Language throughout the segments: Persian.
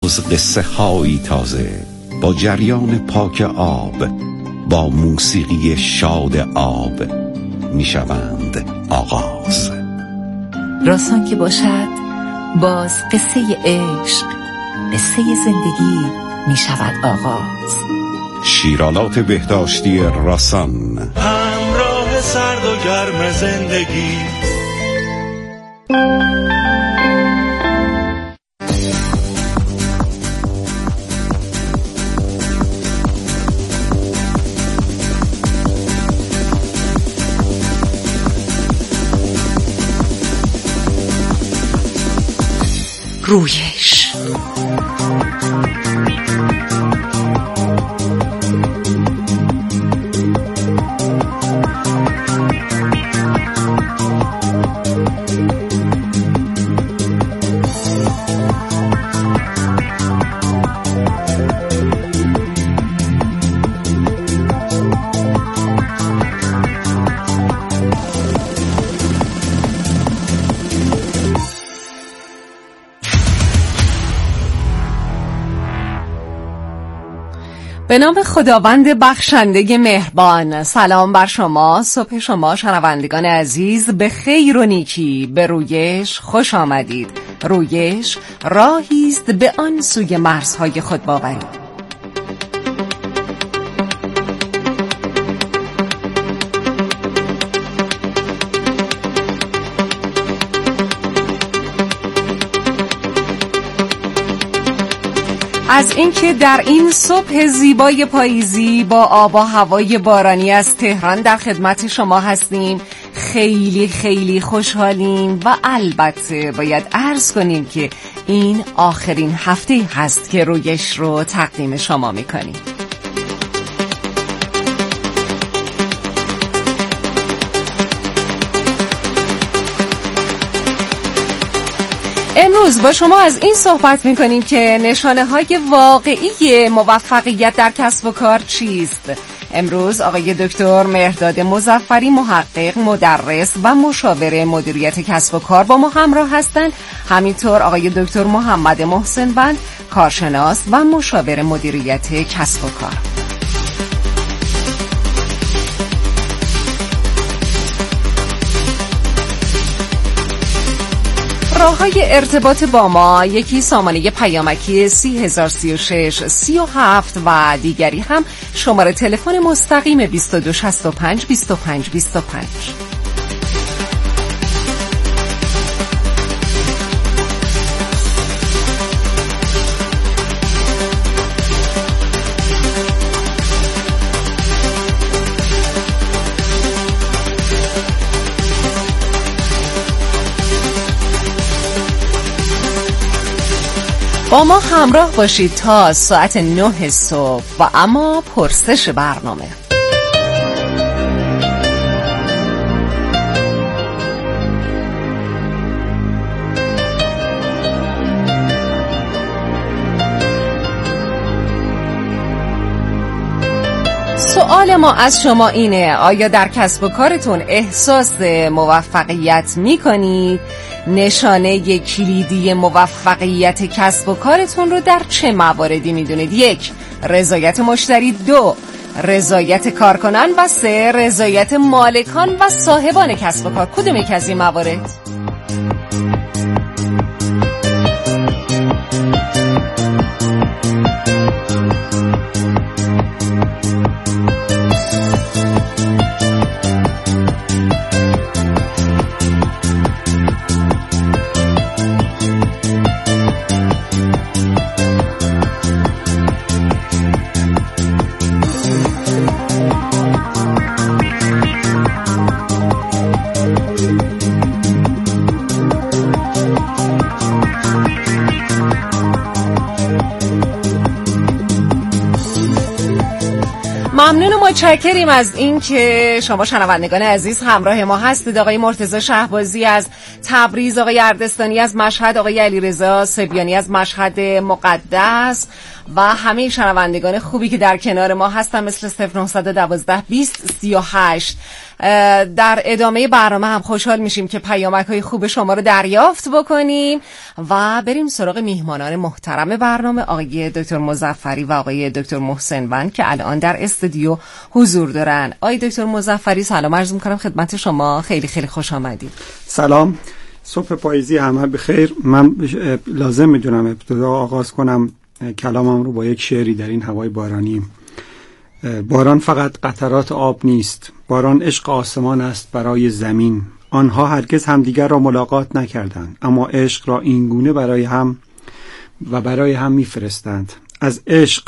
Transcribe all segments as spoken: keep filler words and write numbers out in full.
مغز قصه هایی تازه با جریان پاک آب، با موسیقی شاد آب می شوند آغاز. راسان که باشد باز قصه عشق، قصه زندگی می شود آغاز. شیرالات بهداشتی راسان، همراه سرد و گرم زندگی. رویش به نام خداوند بخشنده مهربان. سلام بر شما، صبح شما شنوندگان عزیز به خیر و نیکی. به رویش خوش آمدید. رویش راهی است به آن سوی مرزهای خودباوری. از اینکه در این صبح زیبای پاییزی با آب و هوای بارانی از تهران در خدمت شما هستیم خیلی خیلی خوشحالیم و البته باید عرض کنیم که این آخرین هفته هست که رویش رو تقدیم شما میکنیم. امروز با شما از این صحبت میکنیم که نشانه های واقعی موفقیت در کسب و کار چیست. امروز آقای دکتر مهرداد مظفری، محقق، مدرس و مشاور مدیریت کسب و کار با ما همراه هستند. همینطور آقای دکتر محمد محسن بند، کارشناس و مشاور مدیریت کسب و کار. راه‌های ارتباط با ما، یکی سامانه پیامکی سی هزار سی و شش سی و هفت و دیگری هم شماره تلفن مستقیم بیست و دو شصت و پنج بیست و پنج بیست و پنج. با ما همراه باشید تا ساعت نه صبح و اما پرسش برنامه. سوال ما از شما اینه: آیا در کسب و کارتون احساس موفقیت می‌کنید؟ نشانه کلیدی موفقیت کسب و کارتون رو در چه مواردی میدونید؟ یک، رضایت مشتری. دو، رضایت کارکنان. و سه، رضایت مالکان و صاحبان کسب و کار. کدوم یک از این موارد؟ ممنون و متشکریم از این که شما شنوندگان عزیز همراه ما هستید. آقای مرتضی شهبازی از تبریز، آقای اردستانی از مشهد، آقای علیرضا سبیانی از مشهد مقدس و همه شنوندگان خوبی که در کنار ما هستن، مثل صفر نه یک دو بیست سی و هشت در ادامه برنامه هم خوشحال میشیم که پیامک‌های خوب شما رو دریافت بکنیم و بریم سراغ میهمانان محترم برنامه، آقای دکتر مظفری و آقای دکتر محسن وند که الان در استودیو حضور دارن. آقای دکتر مظفری سلام عرض می‌کنم خدمت شما، خیلی خیلی خوش آمدید. سلام، صبح پاییزی همه بخیر. من لازم میدونم ابتدا آغاز کنم کلامم رو با یک شعری در این هوای بارانی. باران فقط قطرات آب نیست، باران عشق آسمان است برای زمین. آنها هرگز همدیگر را ملاقات نکردند، اما عشق را این گونه برای هم و برای هم میفرستند. از عشق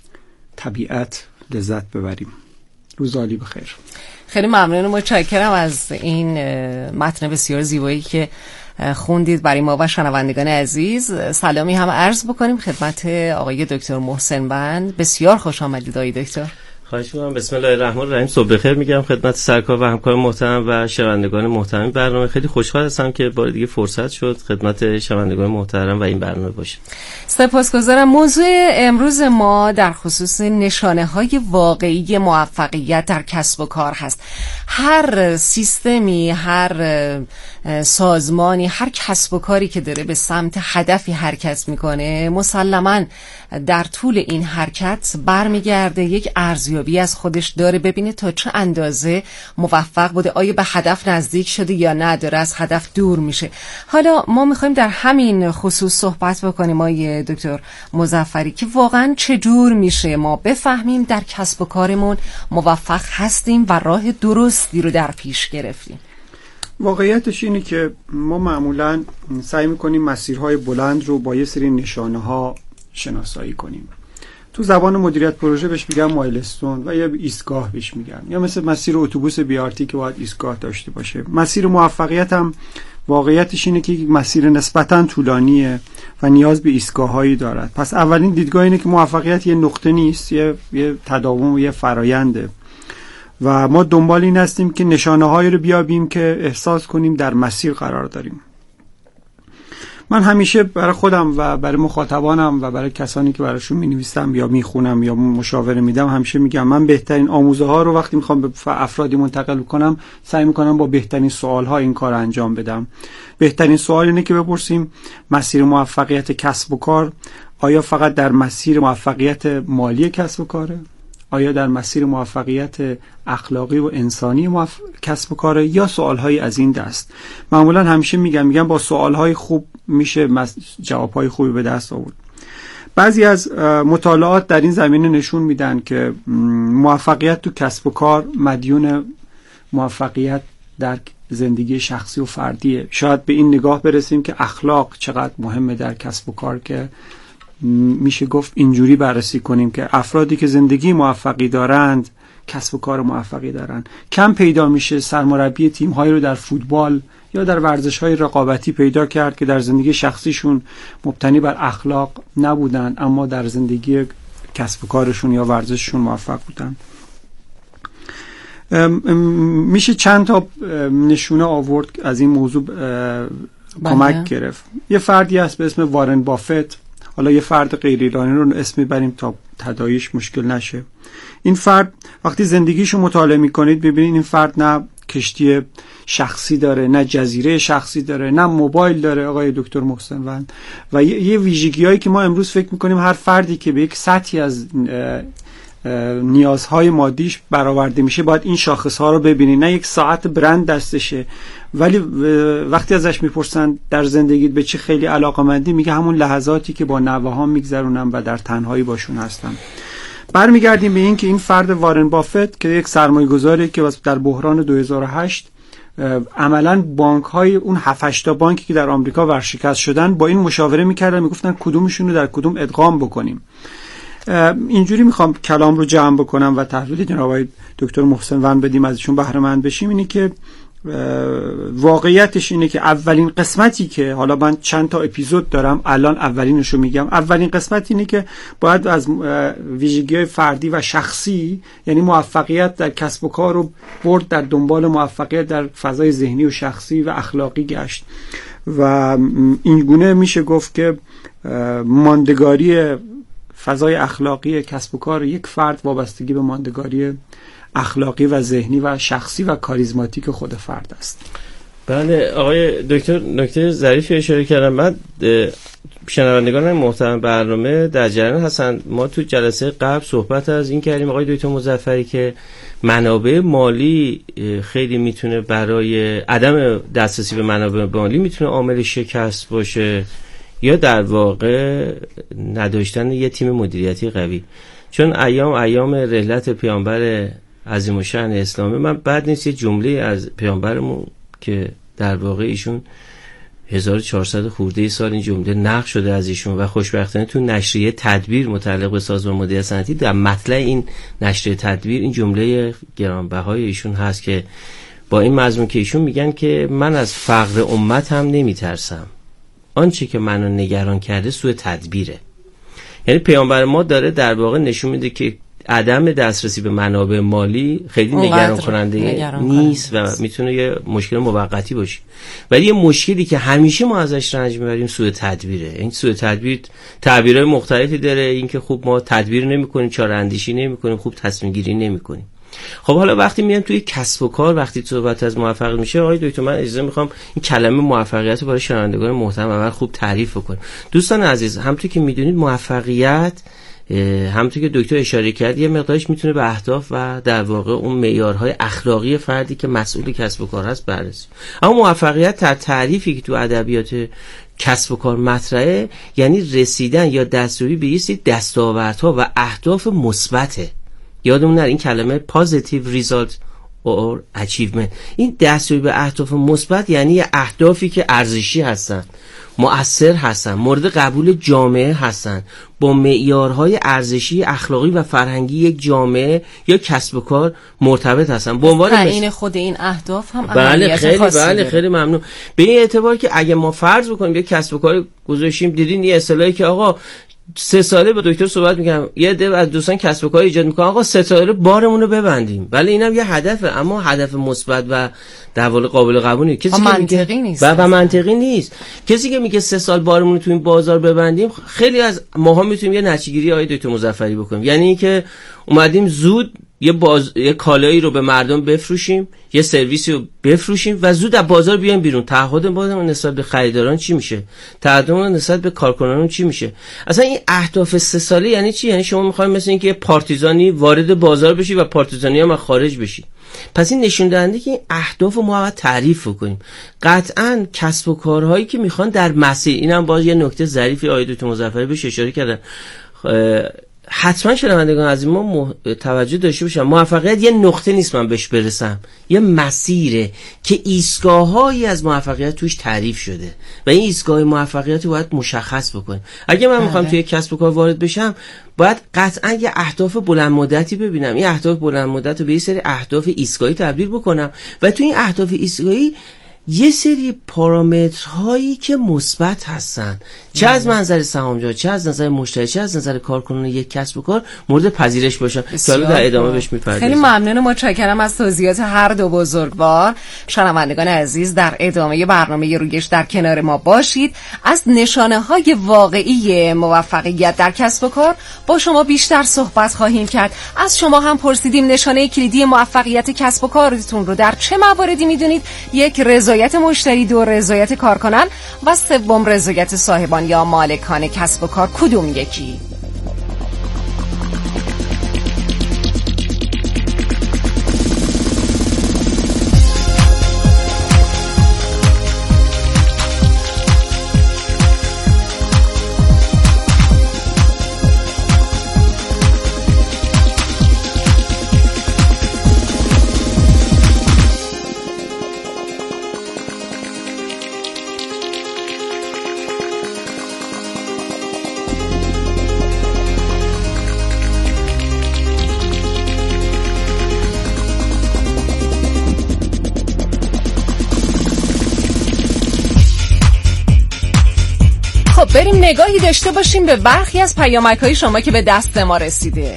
طبیعت لذت ببریم. روز عالی بخیر. خیلی ممنون و متشکرم از این متن بسیار زیبایی که خوندید برای ما و شنوندگان عزیز. سلامی هم عرض بکنیم خدمت آقای دکتر محسن وند. بسیار خوش آمدید آقای دکتر. خواهش می‌کنم. بسم الله الرحمن الرحیم. صبح بخیر میگم خدمت سرکار و همکار محترم و شنوندگان محترم برنامه. خیلی خوشحال هستم که بار دیگه فرصت شد خدمت شنوندگان محترم و این برنامه باشیم. سپاسگزارم. موضوع امروز ما در خصوص نشانه‌های واقعی موفقیت در کسب و کار هست. هر سیستمی، هر سازمانی، هر کسب و کاری که داره به سمت هدفی حرکت میکنه مسلماً در طول این حرکت برمیگرده یک ارزیابی از خودش داره، ببینه تا چه اندازه موفق بوده، آیا به هدف نزدیک شده یا نه داره از هدف دور میشه. حالا ما میخوایم در همین خصوص صحبت بکنیم آقای دکتر مظفری که واقعا چجور میشه ما بفهمیم در کسب و کارمون موفق هستیم و راه درستی رو در پیش گرفتیم. واقعیتش اینه که ما معمولاً سعی میکنیم مسیرهای بلند رو با یه سری نشانه ها شناسایی کنیم. تو زبان مدیریت پروژه بهش میگن مایلستون و یا ایستگاه بهش میگن، یا مثل مسیر اتوبوس بی آر تی که باید ایستگاه داشته باشه. مسیر موفقیت هم واقعیتش اینه که مسیر نسبتاً طولانیه و نیاز به ایستگاه‌هایی دارد. پس اولین دیدگاه اینه که موفقیت یه نقطه نیست، یه یه تداوم و یه فراینده و ما دنبال این هستیم که نشانه‌هایی رو بیابیم که احساس کنیم در مسیر قرار داریم. من همیشه برای خودم و برای مخاطبانم و برای کسانی که براشون می‌نویسم یا میخونم یا مشاوره میدم همیشه میگم من بهترین آموزه ها رو وقتی میخوام به افرادی منتقل کنم سعی میکنم با بهترین سوال ها این کار انجام بدم. بهترین سوال اینه که بپرسیم مسیر موفقیت کسب و کار آیا فقط در مسیر موفقیت مالی کسب و کاره؟ آیا در مسیر موفقیت اخلاقی و انسانی موف... کسب و کاره یا سوال‌های از این دست؟ معمولا همیشه میگم میگم با سوال‌های خوب میشه مس... جواب‌های خوبی به دست آورد. بعضی از مطالعات در این زمینه نشون میدن که موفقیت تو کسب و کار مدیون موفقیت در زندگی شخصی و فردیه. شاید به این نگاه برسیم که اخلاق چقدر مهمه در کسب و کار که میشه گفت اینجوری بررسی کنیم که افرادی که زندگی موفقی دارند کسب و کار موفقی دارند. کم پیدا میشه سرمربی تیم‌هایی رو در فوتبال یا در ورزش‌های رقابتی پیدا کرد که در زندگی شخصیشون مبتنی بر اخلاق نبودن اما در زندگی کسب و کارشون یا ورزششون موفق بودن. میشه چند تا نشونه آورد از این موضوع کمک گرفت. یه فردی هست به اسم وارن بافت، حالا یه فرد غیر ایرانی رو اسم میبریم تا تداعیش مشکل نشه. این فرد وقتی زندگیشو مطالعه میکنید ببینید این فرد نه کشتی شخصی داره، نه جزیره شخصی داره، نه موبایل داره آقای دکتر محسن وند. و یه, یه ویژگی‌هایی که ما امروز فکر میکنیم هر فردی که به یک سطحی از نیازهای مادیش برآورده میشه باید این شاخصها رو ببینید. نه یک ساعت برند دستشه ولی وقتی ازش میپرسن در زندگیت به چی خیلی علاقه‌مندی میگه همون لحظاتی که با نوه‌هام میگذرونم و در تنهایی باشون هستم. برمیگردیم به این که این فرد وارن بافت که یک سرمایه‌گذاری که در بحران دو هزار و هشت عملاً بانک‌های اون هفت هشت تا بانکی که در آمریکا ورشکست شدن با این مشاوره می‌کردن، میگفتن کدومشون رو در کدوم ادغام بکنیم. اینجوری میخوام کلام رو جمع بکنم و تحلیل جناب آقای دکتر محسن وند بدیم ازشون بهره مند بشیم. اینی که واقعیتش اینه که اولین قسمتی که حالا من چند تا اپیزود دارم الان اولینش رو میگم، اولین قسمت اینه که باید از ویژگی‌های فردی و شخصی یعنی موفقیت در کسب و کار رو برد در دنبال موفقیت در فضای ذهنی و شخصی و اخلاقی گشت و این گونه میشه گفت که ماندگاری فضای اخلاقی کسب و کار یک فرد وابستگی به ماندگاری اخلاقی و ذهنی و شخصی و کاریزماتیک خود فرد است. بله آقای دکتر نکته ظریفی اشاره کردم. من شنوندگان محترم برنامه در جریان هستن. ما تو جلسه قبل صحبت از این کردیم آقای دکتر مظفری که منابع مالی خیلی میتونه برای عدم دسترسی به منابع مالی میتونه عامل شکست باشه یا در واقع نداشتن یه تیم مدیریتی قوی. چون ایام ایام رحلت پیامبر عظیم الشأن اسلامی، من بعد نیست یه جمله از پیامبرمون که در واقع ایشون هزار و چهارصد خورده سال این جمله نقل شده از ایشون و خوشبختانه تو نشریه تدبیر متعلق به سازمان مدیریت صنعتی در مطلع این نشریه تدبیر این جمله گرانبهای ایشون هست که با این مضمون که ایشون میگن که من از فقر امت هم نمیترسم، آنچه که منو نگران کرده سوء تدبیره. یعنی پیامبر ما داره در واقع نشون میده که عدم دسترسی به منابع مالی خیلی نگران کننده نیست و میتونه یه مشکل موقتی باشه، ولی یه مشکلی که همیشه ما ازش رنج میبریم سوء تدبیره. این سوء تدبیر تعبیرهای مختلفی داره، اینکه خوب ما تدبیر نمی‌کنیم، چاره اندیشی نمی‌کنیم، خوب تصمیم گیری نمی‌کنیم. خب حالا وقتی میام توی کسب و کار، وقتی صحبت از موفقیت میشه، آقای دکتر من اجازه میخوام این کلمه موفقیت رو برای شنوندگان محترم اول خوب تعریف بکنم. دوستان عزیز، همونطور که میدونید موفقیت همونطور که دکتر اشاره کرد یه مقدارش میتونه به اهداف و در واقع اون معیارهای اخلاقی فردی که مسئول کسب و کار هست بررسی. اما موفقیت در تعریفی که تو ادبیات کسب و کار مطرحه یعنی رسیدن یا دستیابی به یه سری دستاوردها و اهداف مثبته. یادمون نره این کلمه positive result or achievement، این دستیابی به اهداف مثبت یعنی اهدافی که ارزشی هستن، مؤثر هستن، مورد قبول جامعه هستن، با معیارهای ارزشی، اخلاقی و فرهنگی یک جامعه یا کسب و کار مرتبط هستن. به عنوان تعیین خود این اهداف هم بله خیلی خاصی بله داره. خیلی ممنون. به این اعتبار که اگه ما فرض بکنیم یک کسب و کار گذاشتیم، دیدین یه اصطلاحی که آقا سه ساله با دکتر صحبت می‌کردم، یه عده از دوستان کسب و کار ایجاد می‌کنن آقا سه ساله بارمون رو ببندیم. ولی اینم یه هدفه، اما هدف مثبت و در واقع قابل قبول نیست. کسی که میگه نیست و منطقی نیست. کسی که میگه سه سال بارمون رو تو این بازار ببندیم، خیلی از ماها میتونیم یه نتیجه‌گیری آقای دکتر مظفری بکنیم. یعنی اینکه اومدیم زود یه باز یه کالایی رو به مردم بفروشیم، یه سرویسی رو بفروشیم و زود از بازار بیایم بیرون. تعهد ما نسبت به خریداران چی میشه؟ تعهد ما نسبت به کارکنانمون چی میشه؟ اصلا این اهداف سه ساله یعنی چی؟ یعنی شما میخواید مثلا اینکه پارتیزانی وارد بازار بشی و پارتیزانی هم خارج بشی. پس این نشون دهنده که این اهداف رو ما باید تعریف کنیم. قطعاً کسب و کارهایی که میخوان در مسیر، اینم باز یه نکته ظریفی آقای دکتر مظفری بهش اشاره کردن، حتما شنوندگان از این ما توجه داشته باشن. موفقیت یه نقطه نیست من بهش برسم، یه مسیره که ایستگاه‌هایی از موفقیت توش تعریف شده و این ایستگاه موفقیت رو باید مشخص بکنیم. اگه من میخوام توی کسب و کار وارد بشم، باید قطعا یه اهداف بلند مدتی ببینم، این اهداف بلند مدت رو به یه سری اهداف ایستگاهی تبدیل بکنم و توی این اهداف ایستگاهی یه سری پارامترهایی که مثبت هستن، چه از منظر سهامدار، چه از نظر مشتری، چه از نظر کارکنان یک کسب و کار مورد پذیرش باشن. که حالا در ادامه بهش می‌پردازیم. خیلی ممنون و متشکرم از توضیحات هر دو بزرگوار. شنوندگان عزیز، در ادامه برنامه رویش در کنار ما باشید. از نشانه‌های واقعی موفقیت در کسب و کار با شما بیشتر صحبت خواهیم کرد. از شما هم پرسیدیم نشانه کلیدی موفقیت کسب و کارتون رو در چه مواردی می‌دونید؟ یک، رضایت مشتری، دو، رضایت کارکنان و سوم، رضایت صاحبان یا مالکان کسب و کار. کدوم یکی؟ بریم نگاهی داشته باشیم به برخی از پیامک‌های شما که به دست ما رسیده.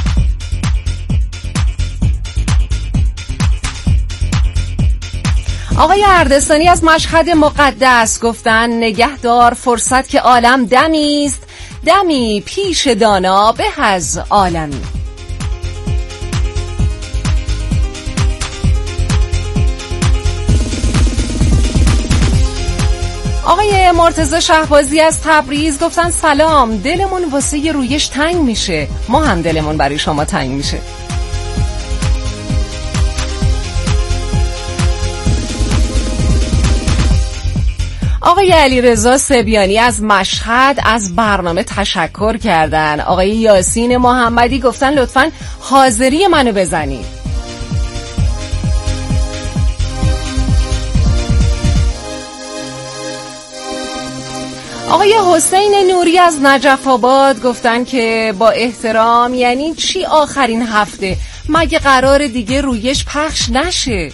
آقای اردستانی از مشهد مقدس گفتن نگهدار فرصت که عالم دمی است، دمی پیش دانا به از عالمی. آقای مرتضی شهبازی از تبریز گفتن سلام، دلمون واسه ی رویش تنگ میشه، ما هم دلمون برای شما تنگ میشه. آقای علیرضا سبیانی از مشهد از برنامه تشکر کردن. آقای یاسین محمدی گفتن لطفاً حاضری منو بزنید. آقای حسین نوری از نجف آباد گفتن که با احترام یعنی چی آخرین هفته؟ مگه قرار دیگه رویش پخش نشه؟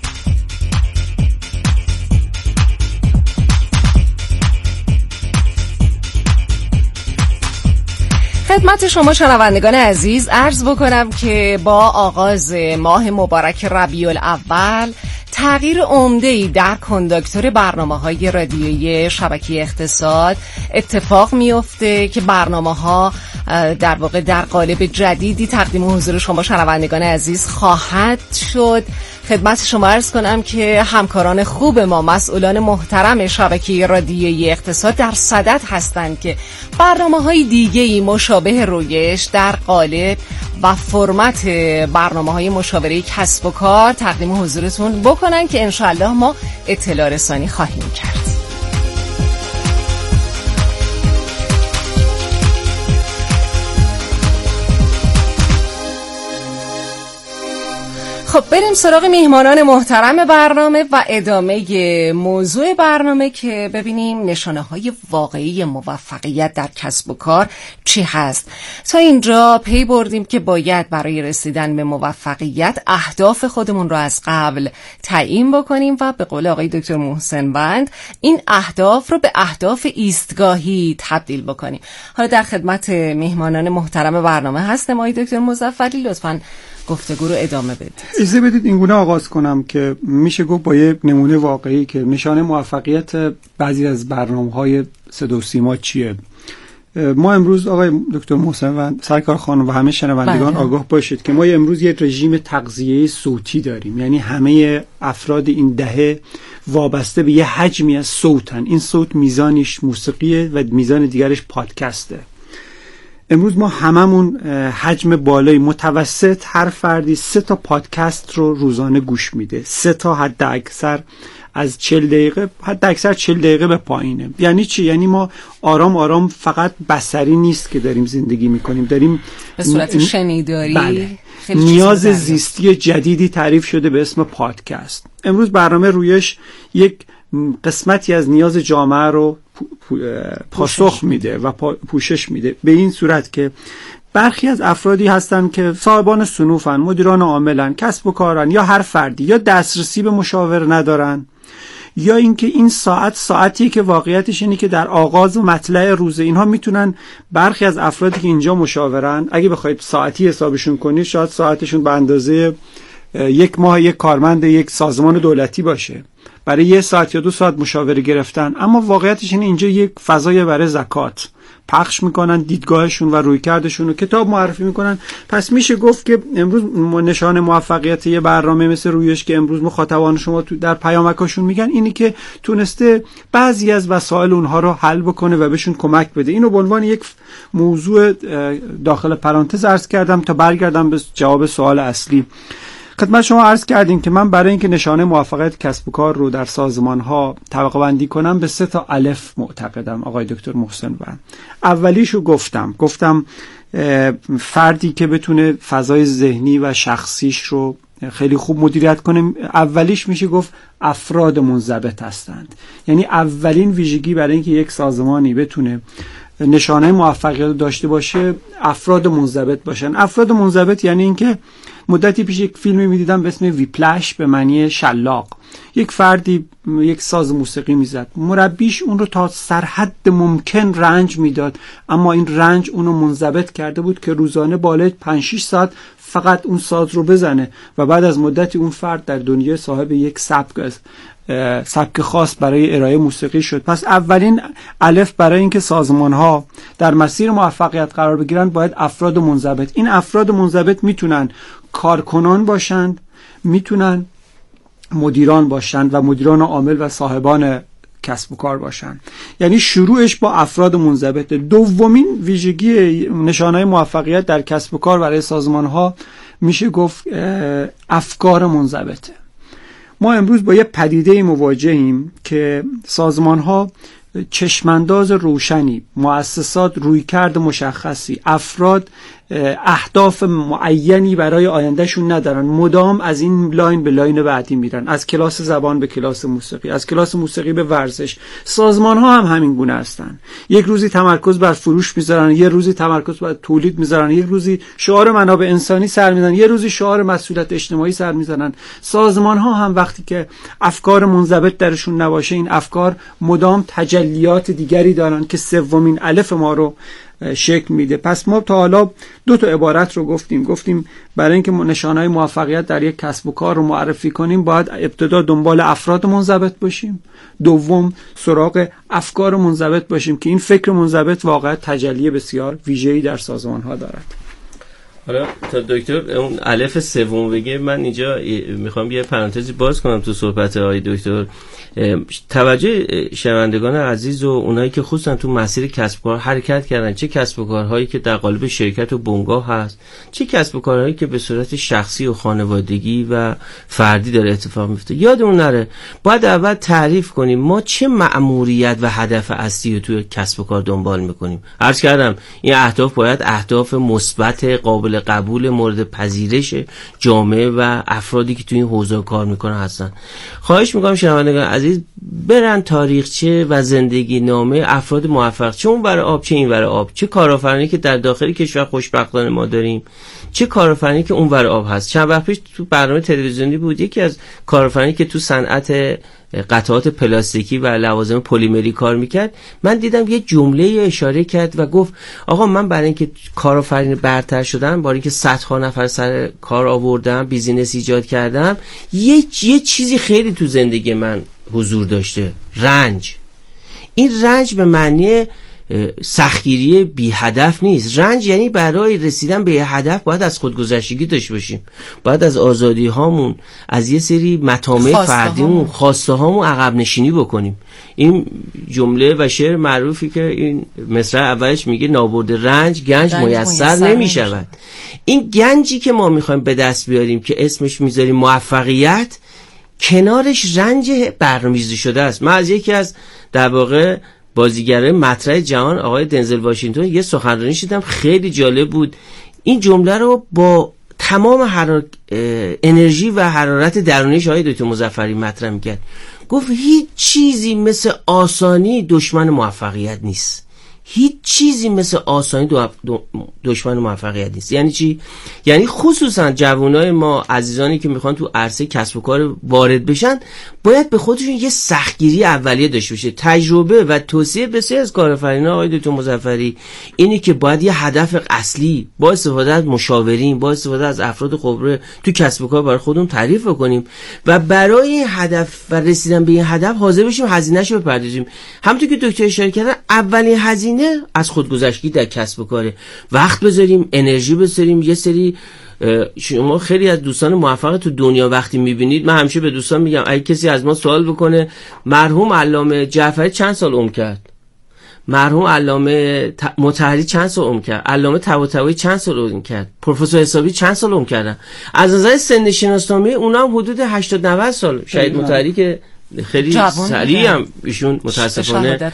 خدمت شما شنوندگان عزیز عرض بکنم که با آغاز ماه مبارک ربیع الاول تغییر عمده‌ای در کانداکتور برنامه‌های رادیویی شبکه اقتصاد اتفاق میفته که برنامه‌ها در واقع در قالب جدیدی تقدیم حضور شما شنوندگان عزیز خواهد شد. خدمت شما عرض کنم که همکاران خوب ما، مسئولان محترم شبکه رادیویی اقتصاد در صدد هستند که برنامه‌های دیگه‌ای مشابه رویش در قالب و فرمت برنامه‌های مشاوره کسب و کار تقدیم حضورتون بکنن که انشاءالله ما اطلاع رسانی خواهیم کرد. خب بریم سراغ میهمانان محترم برنامه و ادامه موضوع برنامه که ببینیم نشانه های واقعی موفقیت در کسب و کار چی هست. تا اینجا پی بردیم که باید برای رسیدن به موفقیت اهداف خودمون رو از قبل تعیین بکنیم و به قول آقای دکتر محسن بند این اهداف رو به اهداف ایستگاهی تبدیل بکنیم. حالا در خدمت میهمانان محترم برنامه هستم. آقای دکتر مظفری لطفاً گفتگو رو ادامه بدید. اجازه بدید اینگونه آغاز کنم که میشه گفت با یه نمونه واقعی که نشانه موفقیت بعضی از برنامه‌های صدا و سیما چیه. ما امروز آقای دکتر محسن و سرکار خانم و همه شنوندگان بله. آگاه باشید که ما امروز یه رژیم تغذیه صوتی داریم، یعنی همه افراد این دهه وابسته به یه حجمی از صوتن. این صوت میزانش موسیقیه و میزان دیگرش پادکسته. امروز ما هممون حجم بالای متوسط هر فردی سه تا پادکست رو روزانه گوش میده. سه تا حد اکثر از چهل دقیقه، حد اکثر چهل دقیقه به پایینه. یعنی چی؟ یعنی ما آرام آرام فقط بصری نیست که داریم زندگی میکنیم، داریم به صورت ن... شنیداری. بله. نیاز زیستی جدیدی تعریف شده به اسم پادکست. امروز برنامه رویش یک قسمتی از نیاز جامعه رو پاسخ میده و پوشش میده، به این صورت که برخی از افرادی هستن که صاحبان صنوفن، مدیران عاملن، کسب و کارن، یا هر فردی یا دسترسی به مشاور ندارن، یا اینکه این ساعت ساعتی که واقعیتش اینه که در آغاز و مطلع روز اینها میتونن برخی از افرادی که اینجا مشاورن، اگه بخواید ساعتی حسابشون کنید شاید ساعتشون به اندازه یک ماه یک کارمند یک سازمان دولتی باشه، برای یه ساعت یا دو ساعت مشاوره گرفتن. اما واقعیتش اینه اینجا یک فضای برای زکات پخش میکنن، دیدگاهشون و رویکردشون رو کتاب معرفی میکنن. پس میشه گفت که امروز نشان موفقیت یه برنامه مثل رویش که امروز مخاطبان شما تو در پیامکاشون میگن اینی که تونسته بعضی از وسایل اونها رو حل بکنه و بهشون کمک بده. اینو به عنوان یک موضوع داخل پرانتز عرض کردم تا برگردم به جواب سوال اصلی. خدمت شما عرض کردیم که من برای اینکه نشانه موفقیت کسب و کار رو در سازمان‌ها طبقه بندی کنم به سه تا الف معتقدم آقای دکتر محسن بند. اولیشو گفتم گفتم فردی که بتونه فضای ذهنی و شخصیش رو خیلی خوب مدیریت کنه، اولیش میشه گفت افراد منضبط هستند. یعنی اولین ویژگی برای اینکه یک سازمانی بتونه نشانه موفقیت داشته باشه افراد منضبط باشن. افراد منضبط یعنی اینکه مدتی پیش یک فیلمی میدیدم به اسم ویپلش به معنی شلاق. یک فردی یک ساز موسیقی میزد، مربیش اون رو تا سرحد ممکن رنج میداد، اما این رنج اون رو منضبط کرده بود که روزانه بالای پنج شش ساعت فقط اون ساز رو بزنه و بعد از مدتی اون فرد در دنیا صاحب یک سبک است سبک خاص برای ارائه موسیقی شد. پس اولین الف برای اینکه سازمان ها در مسیر موفقیت قرار بگیرن باید افراد منضبط. این افراد منضبط میتونن کارکنان باشند، میتونن مدیران باشند و مدیران عامل و صاحبان کسب و کار باشن. یعنی شروعش با افراد منضبطه. دومین ویژگی نشانه‌های موفقیت در کسب و کار برای سازمان‌ها میشه گفت افکار منضبطه. ما امروز با یه پدیده مواجهیم که سازمان‌ها چشمانداز روشنی، مؤسسات رویکرد مشخصی، افراد اهداف معینی برای آیندهشون ندارن، مدام از این لاین به لاین بعدی میرن، از کلاس زبان به کلاس موسیقی، از کلاس موسیقی به ورزش. سازمان ها هم همین گونه هستن. یک روزی تمرکز بر فروش میذارن، یک روزی تمرکز بر تولید میذارن، یک روزی شعار منابع انسانی سر میزنن، یک روزی شعار مسئولیت اجتماعی سر میزنن. سازمان ها هم وقتی که افکار منضبط درشون نباشه، این افکار مدام تجلیات دیگری دارن که سومین الف ما رو شکل میده. پس ما تا حالا دو تا عبارت رو گفتیم گفتیم برای اینکه نشانه‌های موفقیت در یک کسب و کار رو معرفی کنیم باید ابتدا دنبال افراد منضبط باشیم، دوم سراغ افکار منضبط باشیم که این فکر منضبط واقعا تجلی بسیار ویژه‌ای در سازمان‌ها دارد. حالا تا دکتر اون الف سوم بگه، من اینجا میخوام یه پرانتزی باز کنم تو صحبت آقای دکتر. توجه شنوندگان عزیز و اونایی که خصوصا تو مسیر کسب و کار حرکت کردن، چه کسب و کارهایی که در قالب شرکت و بنگاه هست، چه کسب و کارهایی که به صورت شخصی و خانوادگی و فردی داره اتفاق میفته، یادمون نره باید اول تعریف کنیم ما چه مأموریت و هدف اصلی رو تو کسب و کار دنبال میکنیم. عرض کردم این اهداف باید اهداف مثبت، قابل قبول، مورد پذیرش جامعه و افرادی که تو این حوزه کار میکنن هستن. خواهش میکنم شنوندگان عزیز برن تاریخچه و زندگی نامه افراد موفق، چه اون برای آب چه این برای آب، چه کارآفرینی که در داخل کشور خوشبختانه ما داریم، چه کارآفرینی که اون برای آب هست. چند وقت پیش تو برنامه تلویزیونی بود یکی از کارآفرینی که تو صنعت قطعات پلاستیکی و لوازم پلیمری کار میکرد، من دیدم یه جمله اشاره کرد و گفت آقا من برای اینکه کارآفرین برتر شدم، برای اینکه صدها نفر سر کار آوردم، بیزینس ایجاد کردم، یه یه چیزی خیلی تو زندگی من حضور داشته، رنج. این رنج به معنی سختگیری بی هدف نیست. رنج یعنی برای رسیدن به یه هدف باید از خودگذشتگی داشته باشیم، باید از آزادی هامون، از یه سری مطامع فردیمون، خواسته هامون عقب نشینی بکنیم. این جمله و شعر معروفی که این مصرع اولش میگه نابرد رنج گنج میسر نمی شود. این گنجی که ما میخوایم به دست بیاریم که اسمش میذاریم موفقیت، کنارش رنج برنامه‌ریزی شده است. من از یکی از در واقع بازیگرای مطرح جهان آقای دنزل واشنگتن یه سخنرانی شدم خیلی جالب بود. این جمله رو با تمام حرار... انرژی و حرارت درونیش آقای دکتر مظفری مطرح میکرد. گفت هیچ چیزی مثل آسانی دشمن موفقیت نیست. هیچ چیزی مثل آسانی دو... دو... دشمن موفقیت نیست. یعنی چی؟ یعنی خصوصا جوانای ما، عزیزانی که میخوان تو عرصه کسب و کار وارد بشن، باید به خودشون یه سختگیری اولیه داشته باشه. تجربه و توصیه بسیار از کارآفرینان آقای دکتر مظفری اینه که باید یه هدف اصلی با استفاده از مشاورین، با استفاده از افراد خبره تو کسب و کار برای خودمون تعریف کنیم و برای این هدف و رسیدن به این هدف حاضر بشیم هزینه‌شو بپردازیم. همونطور که دکتر اشاره کردن، اولین هزینه از خودگذشتگی در کسب و کاره. وقت بذاریم، انرژی بذاریم. یه سری شما خیلی از دوستان موفق تو دنیا وقتی میبینید، من همیشه به دوستان میگم اگه کسی از ما سوال بکنه مرحوم علامه جعفری چند سال عمر کرد، مرحوم علامه مطهری چند سال عمر کرد، علامه طباطبایی چند سال عمر کرد، پروفسور حسابی چند سال عمر کردن، از نظر سن شناسنامه اونا هم حدود هشتاد نود سال. شهید مطهری که خیلی سریع هم ایشون متاسفانه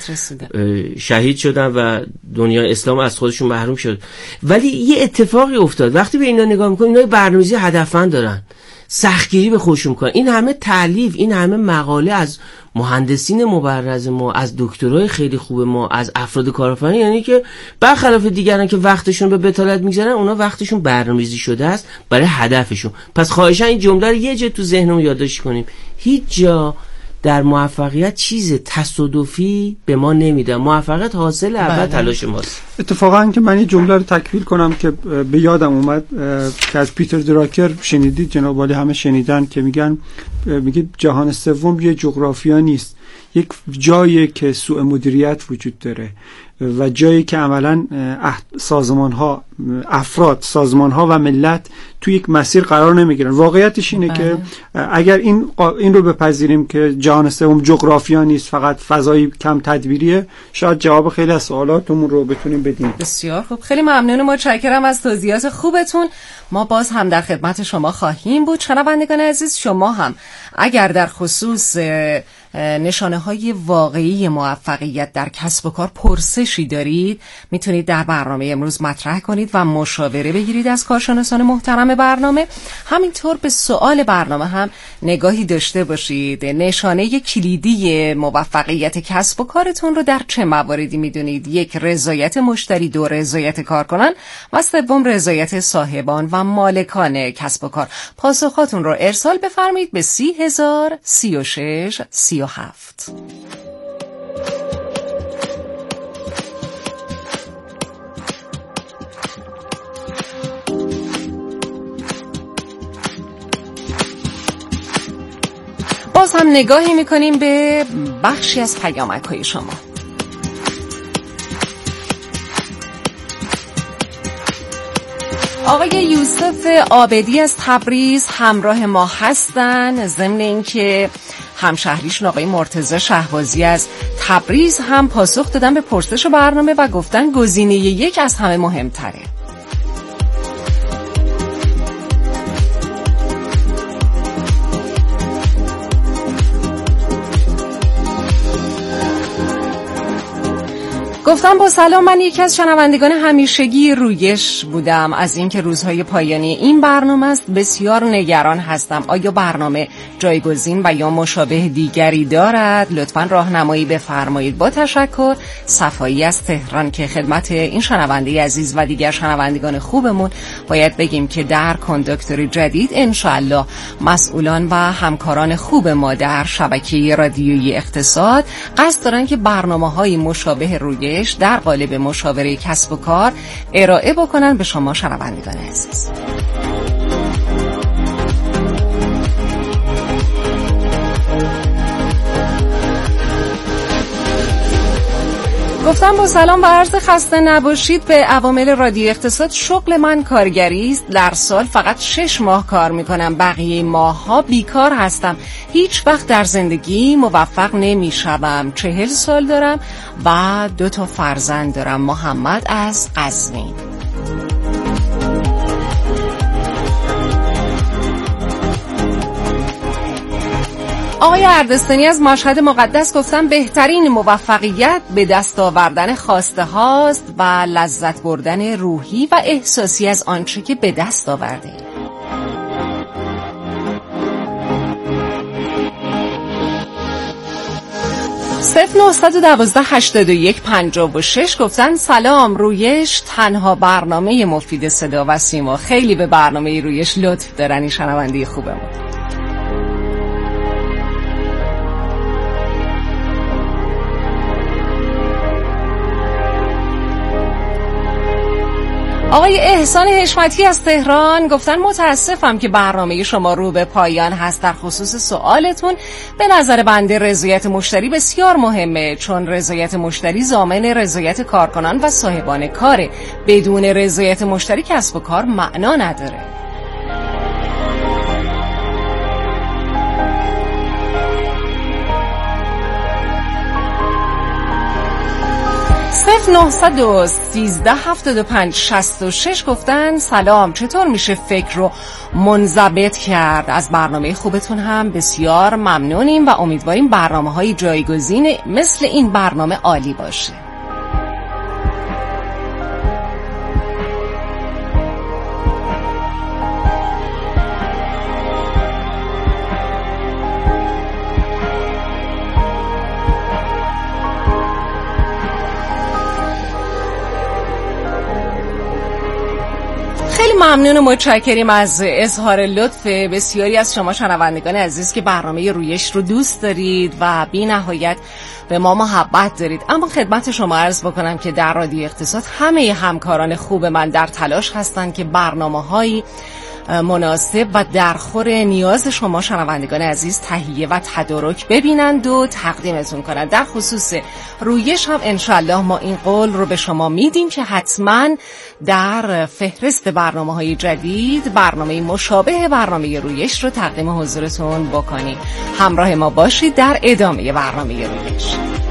شهید شدن و دنیا اسلام از خودشون محروم شد. ولی یه اتفاقی افتاد وقتی به اینا نگاه میکنیم، اینا برنامه‌ریزی هدفمند دارن، سختگیری به خودشون میکنن. این همه تالیف، این همه مقاله از مهندسین مبرز ما، از دکترای خیلی خوب ما، از افراد کارآفرین، یعنی که برخلاف دیگران که وقتشون به بتالت میگذارن، اونا وقتشون برنامه‌ریزی شده است برای هدفشون. پس خواهشاً این جمله رو یه جا تو ذهنمون یادداشت کنیم. هیچ جا در موفقیت چیز تصادفی به ما نمیده. موفقیت حاصل اول تلاش ماست. اتفاقا که من یه جمله رو تکمیل کنم که به یادم اومد که از پیتر دراکر شنیدید جناب عالی، همه شنیدن، که میگن میگه جهان سوم یه جغرافیا نیست، یک جایی که سوء مدیریت وجود داره و جایی که عملاً سازمان ها، افراد، سازمان ها و ملت توی یک مسیر قرار نمیگیرن. واقعیتش اینه بله. که اگر این این رو بپذیریم که جهان سوم جغرافیا نیست، فقط فضای کم تدبیریه، شاید جواب خیلی از سوالاتمون رو بتونیم بدیم. بسیار خوب، خیلی ممنونم، متشکرم از توضیحات خوبتون. ما باز هم در خدمت شما خواهیم بود. شنوندگان عزیز، شما هم اگر در خصوص نشانه های واقعی موفقیت در کسب و کار پرسشی دارید، میتونید در برنامه امروز مطرح کنید و مشاوره بگیرید از کارشناسان محترم برنامه. همینطور به سوال برنامه هم نگاهی داشته باشید. نشانه کلیدی موفقیت کسب و کارتون رو در چه مواردی میدونید؟ یک، رضایت مشتری، دو، رضایت کارکنان و سوم، رضایت صاحبان و مالکان کسب و کار. پاسخاتون رو ارسال بفرمایید به سی هزار سی و شش سی و هفت. باز هم نگاهی میکنیم به بخشی از پیامک های شما. آقای یوسف عابدی از تبریز همراه ما هستن. ضمن اینکه همشهریشون آقای مرتضی شهبازی از تبریز هم پاسخ دادن به پرسش برنامه و گفتن گزینه یک از همه مهمتره. گفتم با سلام، من یکی از شنوندگان همیشگی رویش بودم. از اینکه روزهای پایانی این برنامه است بسیار نگران هستم. آیا برنامه جایگزین و یا مشابه دیگری دارد؟ لطفاً راهنمایی بفرمایید. با تشکر. صفایی از تهران، که خدمت این شنونده عزیز و دیگر شنوندگان خوبمون باید بگیم که در کانداکتور جدید انشاءالله مسئولان و همکاران خوب ما در شبکه رادیویی اقتصاد قصد دارن که برنامه‌های مشابه روی در قالب مشاوره کسب و کار ارائه بکنن به شما شنوندگان عزیز. گفتم با سلام و عرض خسته نباشید به عوامل رادیو اقتصاد. شغل من کارگری است. در سال فقط شش ماه کار میکنم، بقیه ماه ها بیکار هستم. هیچ وقت در زندگی موفق نمیشوم. چهل سال دارم و دو تا فرزند دارم. محمد از قزوین. آقای اردستانی از مشهد مقدس گفتن بهترین موفقیت به دست آوردن خواسته هاست و لذت بردن روحی و احساسی از آنچه که به دست آورده. صفر نهصد و دوازده هشتاد و یک پنجاه و شش گفتن سلام، رویش تنها برنامه مفید صدا و سیما. خیلی به برنامه رویش لطف دارن این شنونده خوبمون. آقای احسان حشمتی از تهران گفتن متاسفم که برنامه شما رو به پایان هست. در خصوص سوالتون، به نظر بنده رضایت مشتری بسیار مهمه، چون رضایت مشتری ضامن رضایت کارکنان و صاحبان کاره. بدون رضایت مشتری کسب و کار معنا نداره. صفر نهصد و سیزده هفتاد و پنج شصت و شش گفتن سلام، چطور میشه فکر رو منضبط کرد؟ از برنامه خوبتون هم بسیار ممنونیم و امیدواریم برنامه‌های جایگزین مثل این برنامه عالی باشه. ممنون و متشکریم از اظهار لطف بسیاری از شما شنوندگان عزیز که برنامه رویش رو دوست دارید و بی نهایت به ما محبت دارید. اما خدمت شما عرض بکنم که در رادیو اقتصاد همه همکاران خوب من در تلاش هستند که برنامه‌هایی مناسب و درخور نیاز شما شنوندگان عزیز تهیه و تدارک ببینند و تقدیمتون کنند. در خصوص رویش هم انشالله ما این قول رو به شما میدیم که حتما در فهرست برنامه‌های جدید برنامه مشابه برنامه رویش رو تقدیم حضورتون بکنیم. همراه ما باشید در ادامه برنامه رویش.